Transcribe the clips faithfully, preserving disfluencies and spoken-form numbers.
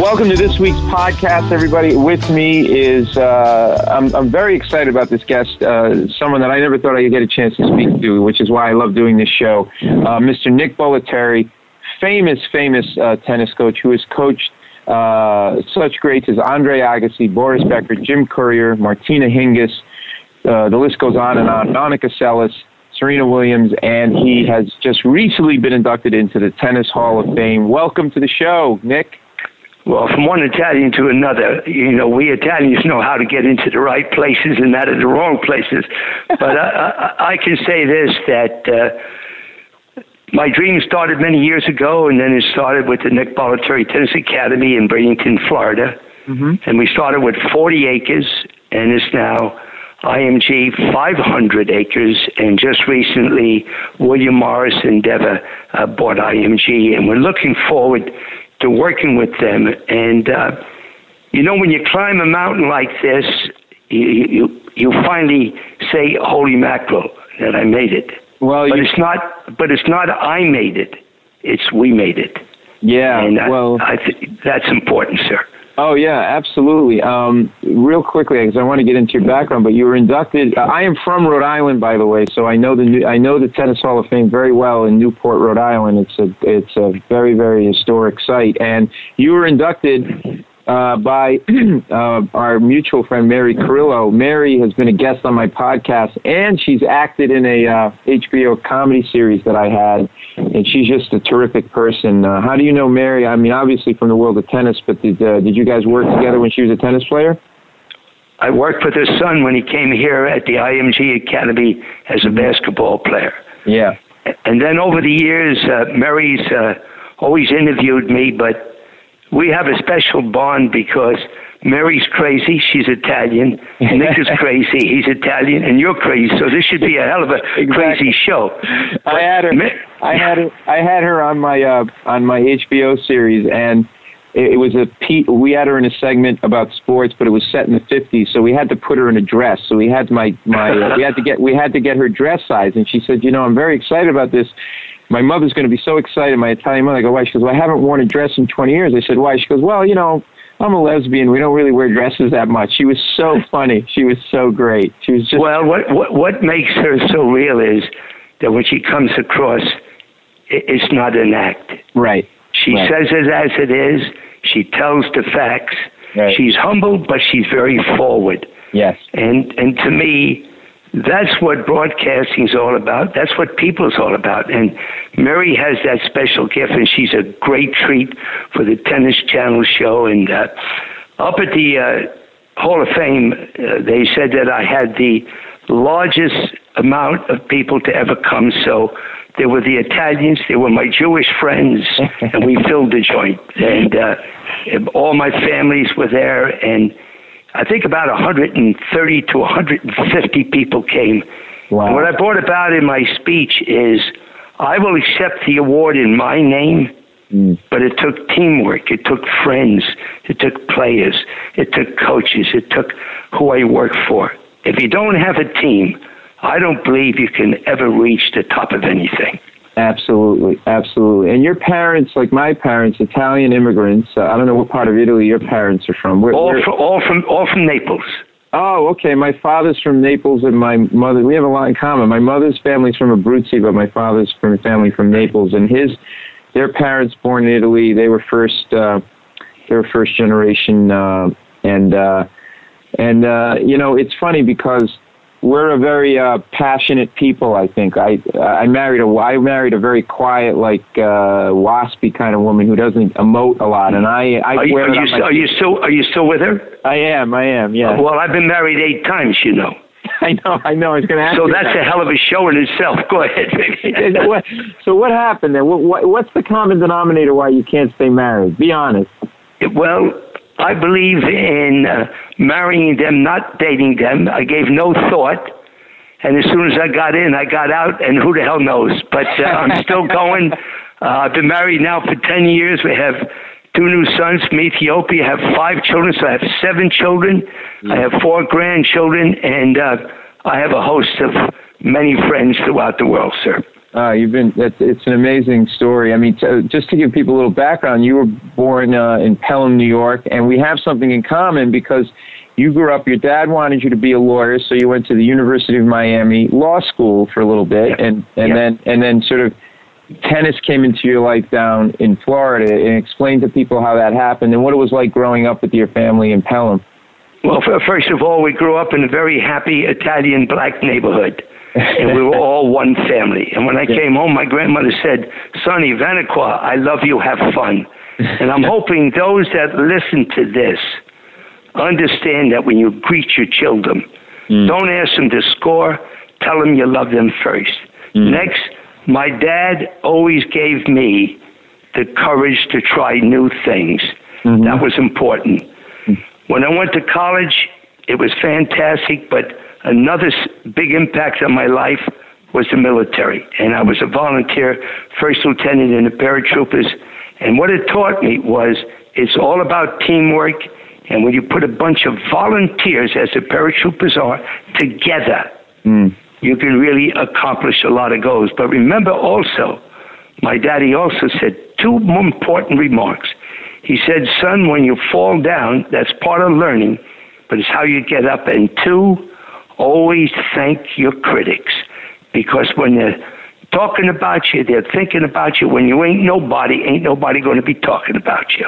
welcome to this week's podcast, everybody. With me is, uh, I'm, I'm very excited about this guest, uh, someone that I never thought I'd get a chance to speak to, which is why I love doing this show, uh, Mister Nick Bollettieri, famous, famous uh, tennis coach who has coached uh, such greats as Andre Agassi, Boris Becker, Jim Courier, Martina Hingis, uh, the list goes on and on, Monica Seles, Serena Williams, and he has just recently been inducted into the Tennis Hall of Fame. Welcome to the show, Nick. Well, from one Italian to another, you know, we Italians know how to get into the right places and not at the wrong places. But I, I, I can say this, that uh, my dream started many years ago, and then it started with the Nick Bollettieri Tennis Academy in Bradenton, Florida. Mm-hmm. And we started with forty acres, and it's now I M G five hundred acres. And just recently, William Morris Endeavor uh, bought I M G, and we're looking forward to working with them. And, uh, you know, when you climb a mountain like this, you, you, you finally say, holy mackerel, that I made it. Well, but you... it's not, but it's not I made it. It's we made it. Yeah, and I, well... I think that's important, sir. Oh, yeah, absolutely. Um, real quickly, because I want to get into your background, but you were inducted. Uh, I am from Rhode Island, by the way, so I know the new, I know the Tennis Hall of Fame very well in Newport, Rhode Island. It's a it's a very, very historic site, and you were inducted uh, by uh, our mutual friend Mary Carrillo. Mary has been a guest on my podcast, and she's acted in a uh, H B O comedy series that I had, and she's just a terrific person. Uh, how do you know Mary? I mean, obviously from the world of tennis, but did uh, did you guys work together when she was a tennis player? I worked with her son when he came here at the I M G Academy as a basketball player. Yeah. And then over the years, uh, Mary's uh, always interviewed me, but we have a special bond because Mary's crazy, she's Italian. Nick is crazy, he's Italian, and you're crazy. So this should be a hell of a exactly. crazy show. But I had her. I had her. I had her on my uh, on my H B O series, and it, it was a. We had her in a segment about sports, but it was set in the fifties, so we had to put her in a dress. So we had my my. uh, we had to get we had to get her dress size, and she said, "You know, I'm very excited about this. My mother's going to be so excited." My Italian mother. I go, "Why?" She goes, "Well, I haven't worn a dress in twenty years." I said, "Why?" She goes, "Well, you know, I'm a lesbian. We don't really wear dresses that much." She was so funny. She was so great. She was just... Well, what, what, what makes her so real is that when she comes across, it's not an act. Right. She right. says it as it is. She tells the facts. Right. She's humble, but she's very forward. Yes. And and to me, that's what broadcasting's all about. That's what people's all about. And Mary has that special gift, and she's a great treat for the Tennis Channel show. And uh, up at the uh, Hall of Fame, uh, they said that I had the largest amount of people to ever come. So there were the Italians, there were my Jewish friends, and we filled the joint. And uh, all my families were there, and I think about one hundred thirty to one hundred fifty people came. Wow. And what I brought about in my speech is I will accept the award in my name, mm. but it took teamwork. It took friends. It took players. It took coaches. It took who I work for. If you don't have a team, I don't believe you can ever reach the top of anything. Absolutely, absolutely. And your parents, like my parents, Italian immigrants. Uh, I don't know what part of Italy your parents are from. We're, all we're... from all from all from Naples. Oh, okay. My father's from Naples, and my mother. We have a lot in common. My mother's family's from Abruzzi, but my father's from a family from Naples. And his, their parents, born in Italy, they were first. Uh, they were first generation, uh, and uh, and uh, you know, it's funny because we're a very uh, passionate people. I think I I married a I married a very quiet, like uh, waspy kind of woman who doesn't emote a lot. And I I are you, wear are, you, my, are you still are you still with her? I am. I am. Yeah. Well, I've been married eight times. You know. I know. I know. I was going to ask. So you that's that. a hell of a show in itself. Go ahead. what, so what happened then? What, what, what's the common denominator why you can't stay married? Be honest. Well, I believe in uh, marrying them, not dating them. I gave no thought. And as soon as I got in, I got out, and who the hell knows? But uh, I'm still going. Uh, I've been married now for ten years. We have two new sons from Ethiopia. I have five children, so I have seven children. Yeah. I have four grandchildren, and uh, I have a host of many friends throughout the world, sir. Uh, you've been, that's, it's an amazing story. I mean, t- just to give people a little background, you were born uh, in Pelham, New York, and we have something in common because you grew up, your dad wanted you to be a lawyer, so you went to the University of Miami Law School for a little bit, yeah. and, and yeah. then and then sort of tennis came into your life down in Florida, and explain to people how that happened and what it was like growing up with your family in Pelham. Well, first of all, we grew up in a very happy Italian black neighborhood. And we were all one family. And when I came home, my grandmother said, Sonny, Vanaqua, I love you, have fun. And I'm hoping those that listen to this understand that when you greet your children, mm. don't ask them to score, tell them you love them first. Mm. Next, my dad always gave me the courage to try new things. Mm-hmm. That was important. Mm. When I went to college, it was fantastic, but another big impact on my life was the military. And I was a volunteer, first lieutenant in the paratroopers. And what it taught me was it's all about teamwork. And when you put a bunch of volunteers, as the paratroopers are, together, mm. you can really accomplish a lot of goals. But remember also, my daddy also said two more important remarks. He said, son, when you fall down, that's part of learning, but it's how you get up. And two, always thank your critics, because when they're talking about you, they're thinking about you. When you ain't nobody, ain't nobody going to be talking about you.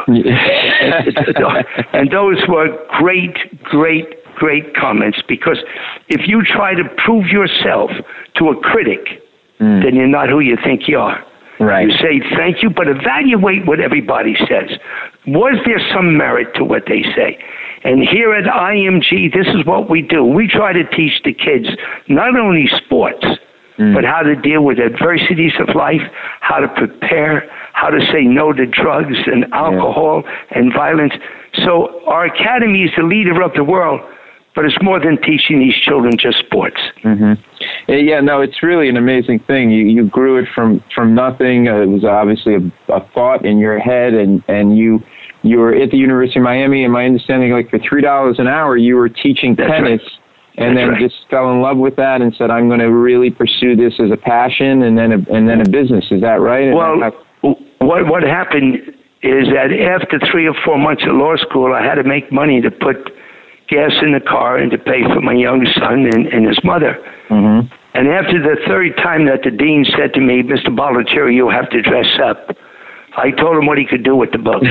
And those were great, great, great comments, because if you try to prove yourself to a critic, mm. then you're not who you think you are. Right. You say thank you, but evaluate what everybody says. Was there some merit to what they say? And here at I M G, this is what we do. We try to teach the kids not only sports, mm. but how to deal with adversities of life, how to prepare, how to say no to drugs and alcohol yeah. and violence. So our academy is the leader of the world, but it's more than teaching these children just sports. Mm-hmm. Yeah, no, it's really an amazing thing. You you grew it from, from nothing. Uh, it was obviously a, a thought in your head, and, and you... You were at the University of Miami, and my understanding, like for three dollars an hour, you were teaching That's tennis, right. and That's then right. just fell in love with that and said, "I'm going to really pursue this as a passion, and then a, and then a business." Is that right? And well, that, what what happened is that after three or four months at law school, I had to make money to put gas in the car and to pay for my young son and, and his mother. Mm-hmm. And after the third time that the dean said to me, "Mister Bollettieri, you have to dress up," I told him what he could do with the books.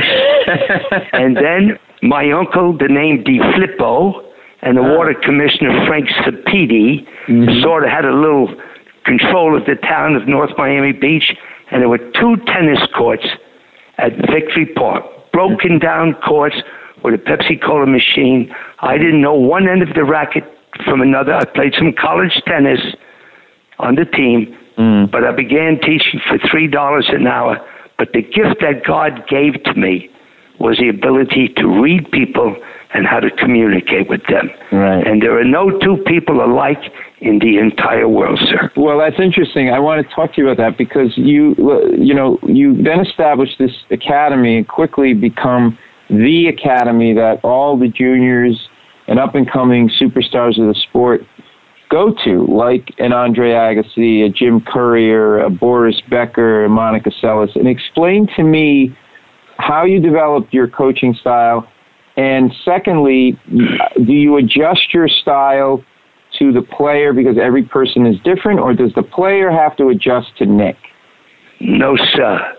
And then my uncle, the name Di Flippo, and the water commissioner, Frank Sapiti, mm-hmm. sort of had a little control of the town of North Miami Beach, and there were two tennis courts at Victory Park, broken down courts with a Pepsi-Cola machine. I didn't know one end of the racket from another. I played some college tennis on the team, mm. but I began teaching for three dollars an hour. But the gift that God gave to me was the ability to read people and how to communicate with them. Right. And there are no two people alike in the entire world, sir. Well, that's interesting. I want to talk to you about that because you, you know, you then established this academy and quickly become the academy that all the juniors and up-and-coming superstars of the sport go to, like an Andre Agassi, a Jim Courier, a Boris Becker, a Monica Seles. And explain to me how you developed your coaching style. And secondly, do you adjust your style to the player because every person is different, or does the player have to adjust to Nick? No, sir.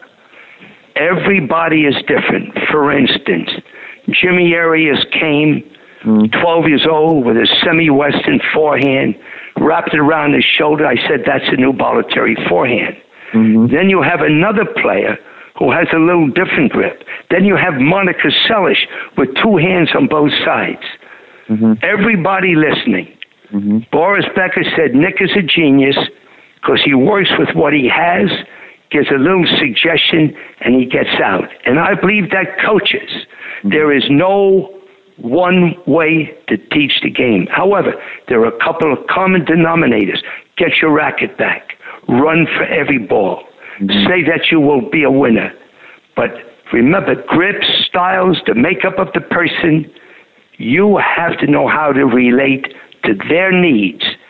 Everybody is different. For instance, Jimmy Arias came twelve years old with a semi-western forehand, wrapped it around his shoulder. I said, that's a new Bollettieri forehand. Mm-hmm. Then you have another player who has a little different grip. Then you have Monica Seles with two hands on both sides. Mm-hmm. Everybody listening. Mm-hmm. Boris Becker said, Nick is a genius because he works with what he has, gives a little suggestion, and he gets out. And I believe that coaches, mm-hmm. there is no one way to teach the game. However, there are a couple of common denominators. Get your racket back. Run for every ball. Mm-hmm. Say that you will be a winner. But remember, grips, styles, the makeup of the person, you have to know how to relate to their needs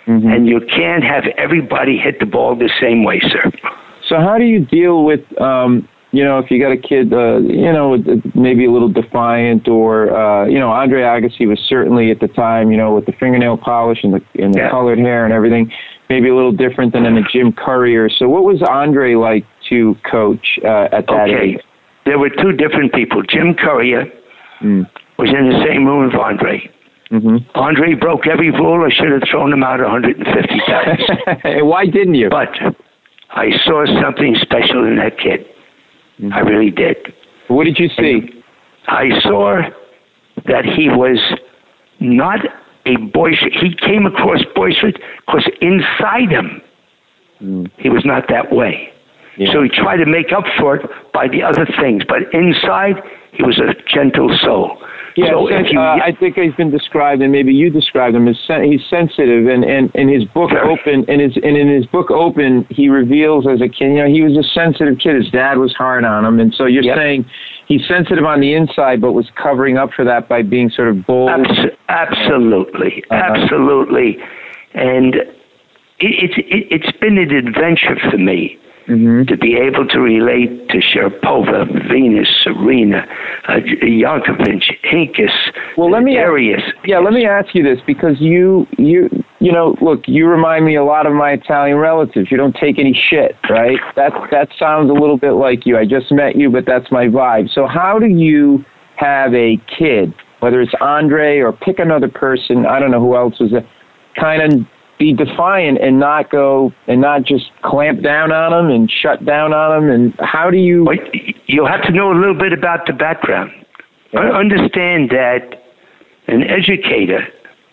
Mm-hmm. And you can't have everybody hit the ball the same way, sir. So how do you deal with, um, you know, if you got a kid, uh, you know, maybe a little defiant, or, uh, you know, Andre Agassi was certainly at the time, you know, with the fingernail polish and the, and the yeah. colored hair and everything, maybe a little different than in a Jim Courier. So what was Andre like to coach uh, at that okay. age? There were two different people. Jim Courier mm. was in the same room with Andre. Mm-hmm. Andre broke every rule. I should have thrown him out one hundred fifty times. Why didn't you? But I saw something special in that kid. Mm-hmm. I really did. What did you see? And I saw that he was not a boisterous. He came across boisterous because inside him, mm. he was not that way. Yeah. So he tried to make up for it by the other things. But inside, he was a gentle soul. Yeah, so sen- if you, uh, I think he's been described, and maybe you described him as sen- he's sensitive. And, and in his book very. Open, and his and in his book Open, he reveals as a kid, you know, he was a sensitive kid. His dad was hard on him, and so you're yep. saying he's sensitive on the inside, but was covering up for that by being sort of bold. Abs- absolutely, uh-huh. absolutely, and it, it's it, it's been an adventure for me. Mm-hmm. To be able to relate to Sharapova, Venus, Serena, uh, Jankovic, Hinkis, well, let me Arias. Yeah, yes. let me ask you this, because you, you, you know, look, you remind me a lot of my Italian relatives. You don't take any shit, right? That that sounds a little bit like you. I just met you, but that's my vibe. So how do you have a kid, whether it's Andre or pick another person, I don't know who else was, a kind of be defiant and not go and not just clamp down on them and shut down on them? And how do you? Well, you'll have to know a little bit about the background. Yeah. Understand that an educator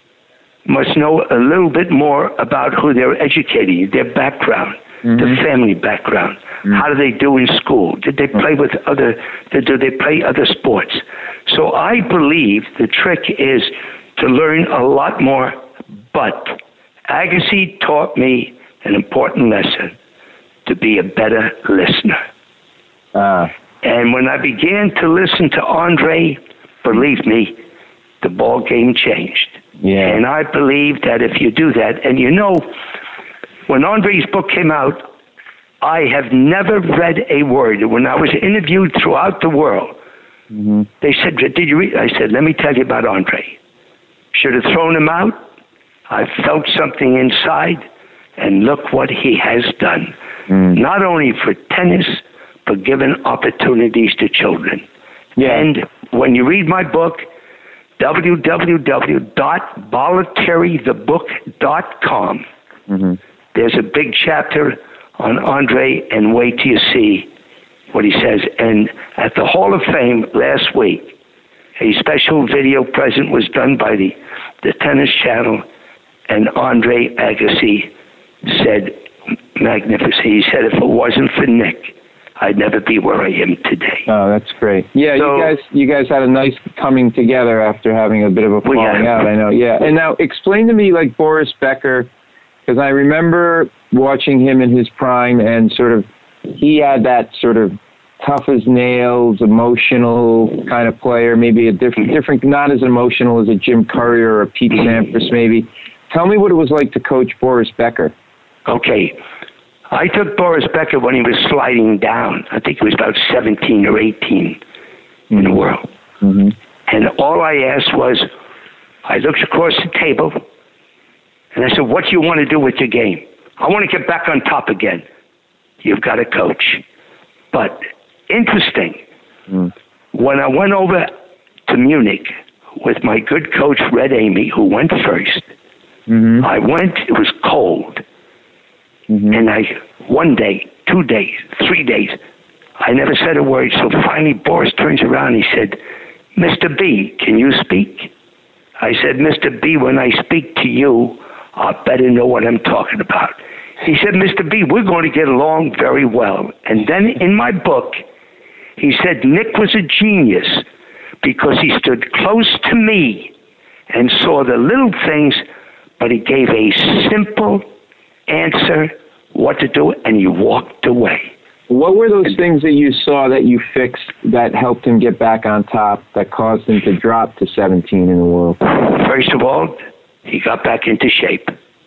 must know a little bit more about who they're educating, their background, mm-hmm. the family background. Mm-hmm. How do they do in school? Did they play with other? Do they play other sports? So I believe the trick is to learn a lot more, but Agassi taught me an important lesson: to be a better listener. Uh, and when I began to listen to Andre, believe me, the ball game changed. Yeah. And I believe that if you do that, and you know, when Andre's book came out, I have never read a word. When I was interviewed throughout the world, mm-hmm. they said, "Did you read?" I said, "Let me tell you about Andre. Should have thrown him out. I felt something inside, and look what he has done. Mm. Not only for tennis, but given opportunities to children." Yeah. And when you read my book, w w w dot bollettieri the book dot com, mm-hmm. there's a big chapter on Andre, and wait till you see what he says. And at the Hall of Fame last week, a special video present was done by the, the Tennis Channel, and Andre Agassi said, magnificent. He said, if it wasn't for Nick, I'd never be where I am today. Oh, that's great. Yeah, so, you guys you guys had a nice coming together after having a bit of a falling out, I know. Yeah. And now explain to me, like, Boris Becker, because I remember watching him in his prime, and sort of he had that sort of tough as nails, emotional kind of player, maybe a different, different, not as emotional as a Jim Courier or a Pete Sampras maybe. Tell me what it was like to coach Boris Becker. Okay. I took Boris Becker when he was sliding down. I think he was about seventeen or eighteen mm-hmm. in the world. Mm-hmm. And all I asked was, I looked across the table, and I said, what do you want to do with your game? I want to get back on top again. You've got to coach. But interesting, mm. when I went over to Munich with my good coach, Red Amy, who went first, mm-hmm. I went, it was cold. Mm-hmm. And I, one day, two days, three days, I never said a word. So finally, Boris turns around and he said, Mister B, can you speak? I said, Mister B, when I speak to you, I better know what I'm talking about. He said, Mister B, we're going to get along very well. And then in my book, he said, Nick was a genius because he stood close to me and saw the little things, but he gave a simple answer what to do, and he walked away. What were those things that you saw that you fixed that helped him get back on top, that caused him to drop to seventeen in the world? First of all, he got back into shape.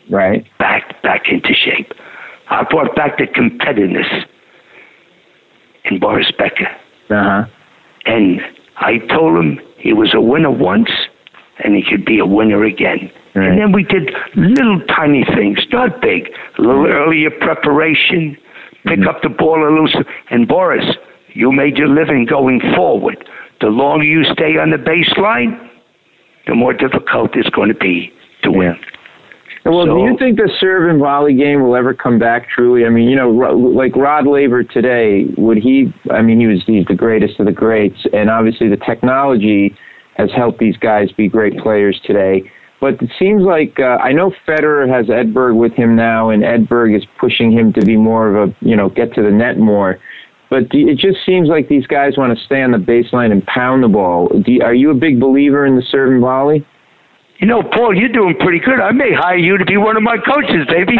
Right. Back, back into shape. I brought back the competitiveness in Boris Becker. Uh-huh. And I told him he was a winner once, and he could be a winner again. Right. And then we did little tiny things, not big. A little earlier preparation, pick mm-hmm. up the ball a little. And Boris, you made your living going forward. The longer you stay on the baseline, the more difficult it's going to be to win. Yeah. Well, so, do you think the serve and volley game will ever come back truly? I mean, you know, like Rod Laver today, would he, I mean, he was the, the greatest of the greats, and obviously the technology has helped these guys be great players today. But it seems like, uh, I know Federer has Edberg with him now, and Edberg is pushing him to be more of a, you know, get to the net more. But do, it just seems like these guys want to stay on the baseline and pound the ball. Do you, are you a big believer in the serve and volley? You know, Paul, you're doing pretty good. I may hire you to be one of my coaches, baby.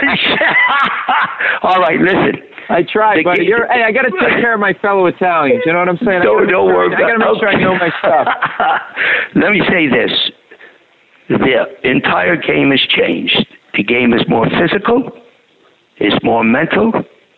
All right, listen. I tried, but you're, hey, I got to take care of my fellow Italians. You know what I'm saying? Don't, don't worry. I got to make sure I know my stuff. Let me say this. The entire game has changed. The game is more physical, it's more mental,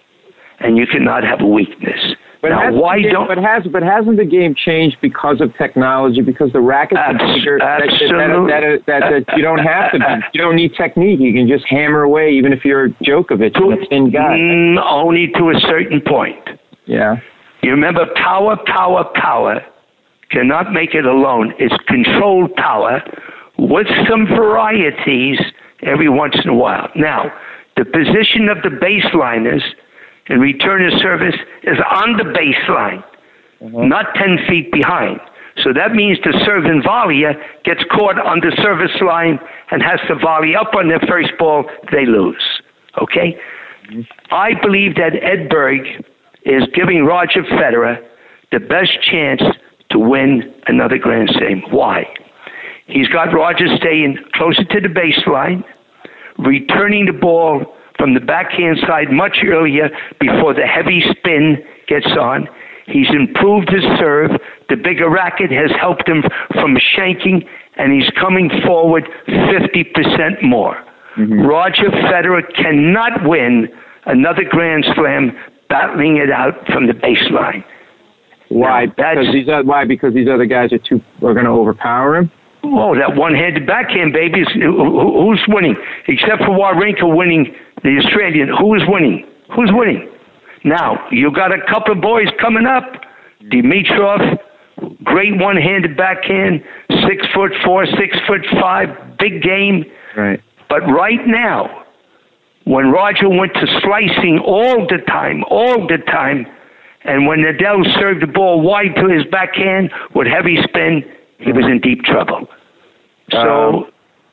and you cannot have a weakness. But now, why game, don't? But has but hasn't the game changed because of technology? Because the rackets Abs- are bigger. Absolutely. That, that, that, that, that you don't have to. Be, you don't need technique. You can just hammer away, even if you're Djokovic, to, a thin guy. Mm, only to a certain point. Yeah. You remember, power, power, power cannot make it alone. It's controlled power with some varieties every once in a while. Now, the position of the baseliners and return of service is on the baseline, mm-hmm. not ten feet behind. So that means the serve and volleyer gets caught on the service line and has to volley up on their first ball, they lose. Okay? Mm-hmm. I believe that Edberg is giving Roger Federer the best chance to win another Grand Slam. Why? He's got Roger staying closer to the baseline, returning the ball from the backhand side much earlier before the heavy spin gets on. He's improved his serve. The bigger racket has helped him from shanking, and he's coming forward fifty percent more. Mm-hmm. Roger Federer cannot win another Grand Slam battling it out from the baseline. Why? Now, because these other, why? Because these other guys are too are going to overpower him? Oh, that one-handed backhand, baby. Is, who, who's winning? Except for Wawrinka winning the Australian. Who is winning? Who's winning? Now, you got a couple of boys coming up. Dimitrov, great one-handed backhand, six foot four, six foot five, big game. Right. But right now, when Roger went to slicing all the time, all the time, and when Nadal served the ball wide to his backhand with heavy spin, he was in deep trouble. So, um,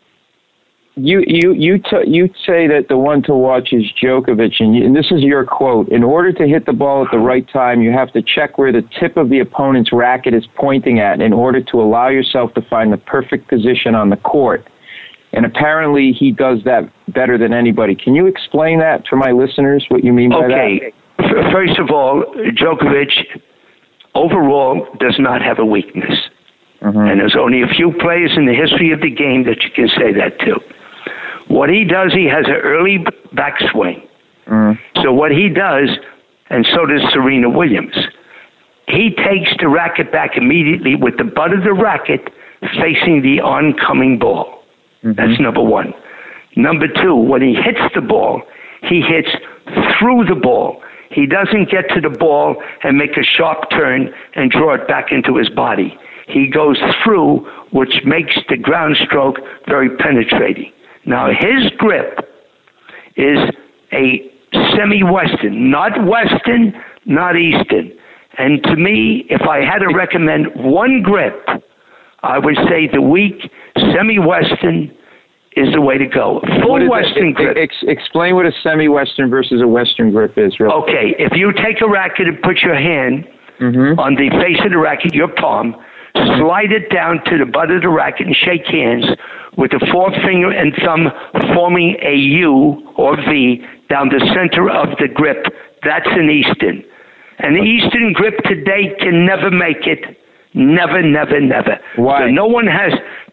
you you you t- you say that the one to watch is Djokovic, and, you, and this is your quote: "In order to hit the ball at the right time, you have to check where the tip of the opponent's racket is pointing at, in order to allow yourself to find the perfect position on the court." And apparently, he does that better than anybody. Can you explain that to my listeners? What you mean by okay. that? Okay. First of all, Djokovic overall does not have a weakness. Mm-hmm. And there's only a few players in the history of the game that you can say that to. What he does, he has an early backswing. Mm-hmm. So what he does, and so does Serena Williams, he takes the racket back immediately with the butt of the racket facing the oncoming ball. Mm-hmm. That's number one. Number two, when he hits the ball, he hits through the ball. He doesn't get to the ball and make a sharp turn and draw it back into his body. He goes through, which makes the ground stroke very penetrating. Now, his grip is a semi-Western, not Western, not Eastern. And to me, if I had to recommend one grip, I would say the weak semi-Western is the way to go. Full Western grip. Ex- explain what a semi-Western versus a Western grip is. Real okay, if you take a racket and put your hand mm-hmm. on the face of the racket, your palm, slide it down to the butt of the racket and shake hands with the forefinger and thumb forming a U or V down the center of the grip. That's an Eastern. An Eastern grip today can never make it. Never, never, never. Why? So no one has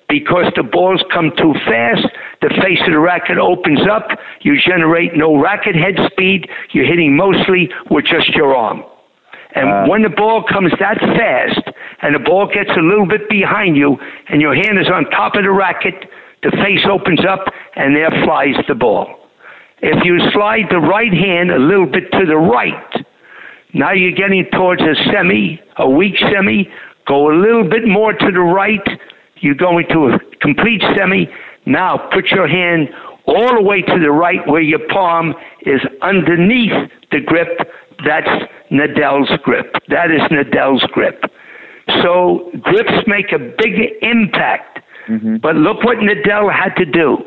because the balls come too fast, the face of the racket opens up, you generate no racket head speed, you're hitting mostly with just your arm. And uh, when the ball comes that fast and the ball gets a little bit behind you and your hand is on top of the racket, the face opens up and there flies the ball. If you slide the right hand a little bit to the right, now you're getting towards a semi, a weak semi, go a little bit more to the right, you go into a complete semi. Now put your hand all the way to the right where your palm is underneath the grip. That's Nadal's grip. That is Nadal's grip. So grips make a big impact. Mm-hmm. But look what Nadal had to do.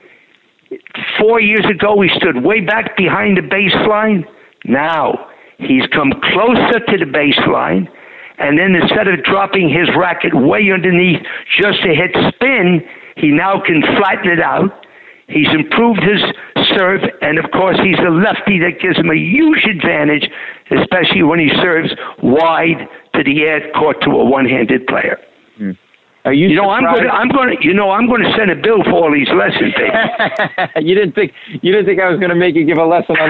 Four years ago, he stood way back behind the baseline. Now he's come closer to the baseline. And then instead of dropping his racket way underneath just to hit spin, he now can flatten it out. He's improved his serve, and of course he's a lefty. That gives him a huge advantage, especially when he serves wide to the air court to a one-handed player. Hmm. Are you, you know, I'm going. I'm going. You know, I'm going to send a bill for all these lessons, baby. you didn't think. You didn't think I was going to make you give a lesson on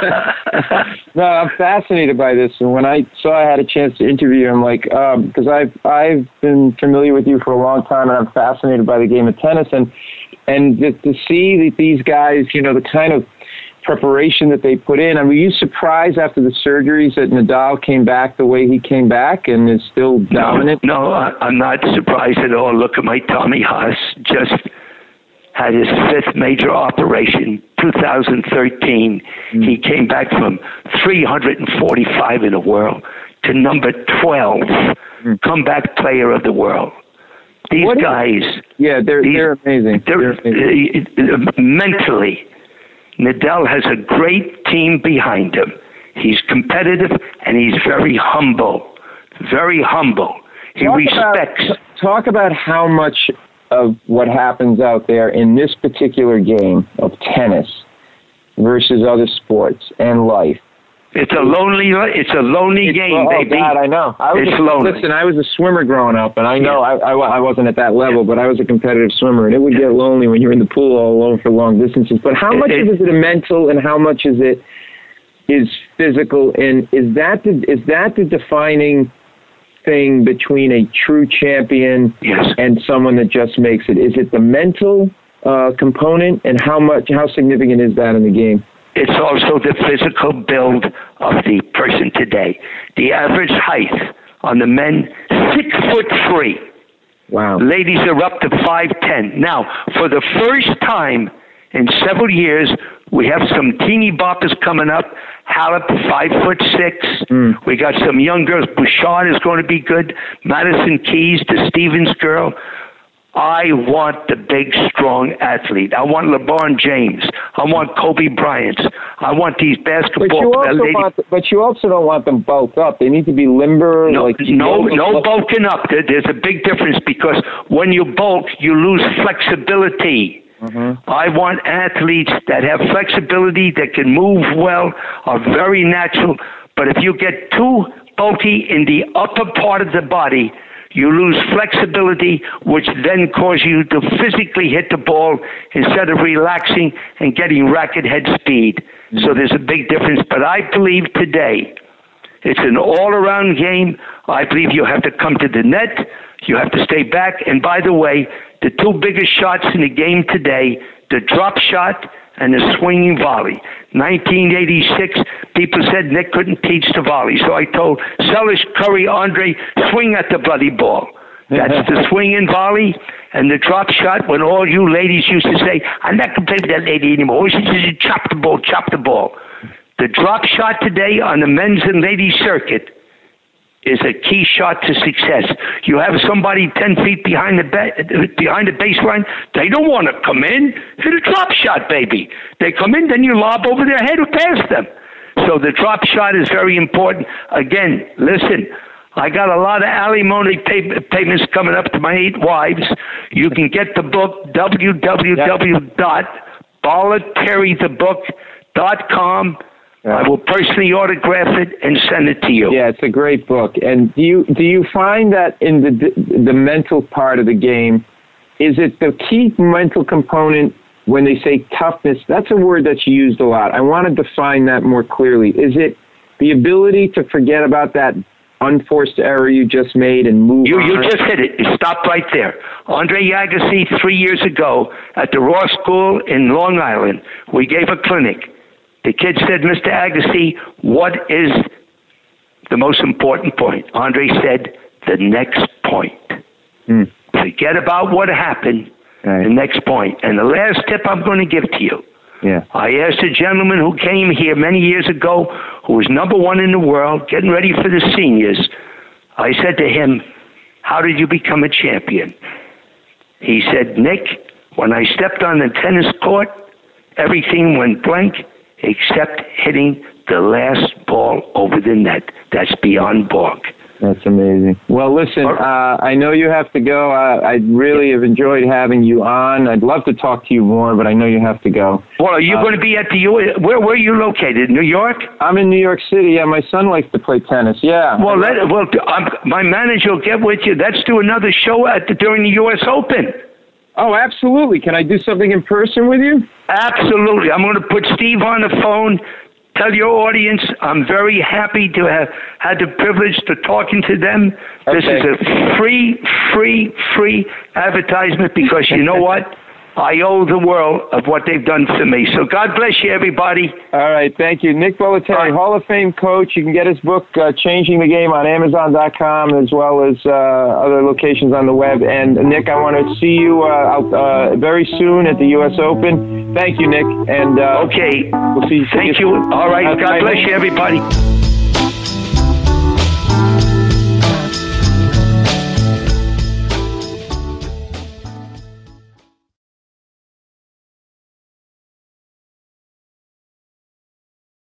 this. No, I'm fascinated by this. And when I saw I had a chance to interview you, I'm like, because um, I've I've been familiar with you for a long time, and I'm fascinated by the game of tennis, and and to, to see that these guys, you know, the kind of preparation that they put in. I mean, were you surprised after the surgeries that Nadal came back the way he came back and is still dominant? No, no, I'm not surprised at all. Look at my Tommy Haas. Just had his fifth major operation, two thousand thirteen. Mm. He came back from three hundred forty-five in the world to number twelve, mm. comeback player of the world. These what guys... Is, yeah, they're, these, they're amazing. They're, they're amazing. Uh, mentally... Nadal has a great team behind him. He's competitive, and he's very humble. Very humble. He talk respects. About, talk about how much of what happens out there in this particular game of tennis versus other sports and life. It's a lonely. It's a lonely it's, game, oh, baby. God, I know. I was it's a, lonely. Listen, I was a swimmer growing up, and I know yeah. I, I, I wasn't at that level, but I was a competitive swimmer, and it would get lonely when you're in the pool all alone for long distances. But how much it, it, is it mental, and how much is it is physical? And is that the, is that the defining thing between a true champion yes. and someone that just makes it? Is it the mental uh, component, and how much how significant is that in the game? It's also the physical build of the person today. The average height on the men, six foot three. Wow. Ladies are up to five ten. Now, for the first time in several years, we have some teeny boppers coming up. Halep, five foot six. Mm. We got some young girls. Bouchard is going to be good. Madison Keys, the Stevens girl. I want the big, strong athlete. I want LeBron James. I want Kobe Bryant. I want these basketball. But you also, ladies. want, but you also don't want them bulked up. They need to be limber. No, like no, no bulking up. There's a big difference because when you bulk, you lose flexibility. Mm-hmm. I want athletes that have flexibility, that can move well, are very natural. But if you get too bulky in the upper part of the body, you lose flexibility, which then causes you to physically hit the ball instead of relaxing and getting racket head speed. Mm-hmm. So there's a big difference. But I believe today it's an all-around game. I believe you have to come to the net. You have to stay back. And by the way, the two biggest shots in the game today, the drop shot and the swinging volley. nineteen eighty-six, people said Nick couldn't teach the volley. So I told Sellish, Curry, Andre, swing at the bloody ball. That's the swinging volley and the drop shot when all you ladies used to say, I'm not going to play with that lady anymore. She said, chop the ball, chop the ball. The drop shot today on the men's and ladies circuit is a key shot to success. You have somebody ten feet behind the ba- behind the baseline, they don't want to come in. Hit a drop shot, baby. They come in, then you lob over their head or past them. So the drop shot is very important. Again, listen, I got a lot of alimony pay- payments coming up to my eight wives. You can get the book, w w w dot bolletary the book dot com. Yeah. I will personally autograph it and send it to you. Yeah, it's a great book. And do you do you find that in the the mental part of the game, is it the key mental component when they say toughness? That's a word that's used a lot. I want to define that more clearly. Is it the ability to forget about that unforced error you just made and move you, on? You just hit it. Stop right there. Andre Agassi, three years ago at the Ross School in Long Island, we gave a clinic. The kid said, Mister Agassi, what is the most important point? Andre said, the next point. Mm. Forget about what happened, right. The next point. And the last tip I'm going to give to you. Yeah. I asked a gentleman who came here many years ago, who was number one in the world, getting ready for the seniors. I said to him, how did you become a champion? He said, Nick, when I stepped on the tennis court, everything went blank except hitting the last ball over the net. That's beyond balk. That's amazing. Well, listen, uh, I know you have to go. Uh, I really have enjoyed having you on. I'd love to talk to you more, but I know you have to go. Well, are you uh, going to be at the U S? Where, where are you located? New York? I'm in New York City. Yeah, my son likes to play tennis. Yeah. Well, let, well, I'm, my manager will get with you. Let's do another show at the, during the U S Open. Oh, absolutely. Can I do something in person with you? Absolutely. I'm going to put Steve on the phone. Tell your audience I'm very happy to have had the privilege to talking to them. Okay. This is a free, free, free advertisement because you know what? I owe the world of what they've done for me. So God bless you, everybody. All right, thank you. Nick Bollettieri, right. Hall of Fame coach. You can get his book, uh, Changing the Game, on Amazon dot com, as well as uh, other locations on the web. And, Nick, I want to see you uh, out, uh, very soon at the U S Open. Thank you, Nick. And uh, Okay. We'll see you. Thank you. All right. God bless you, everybody.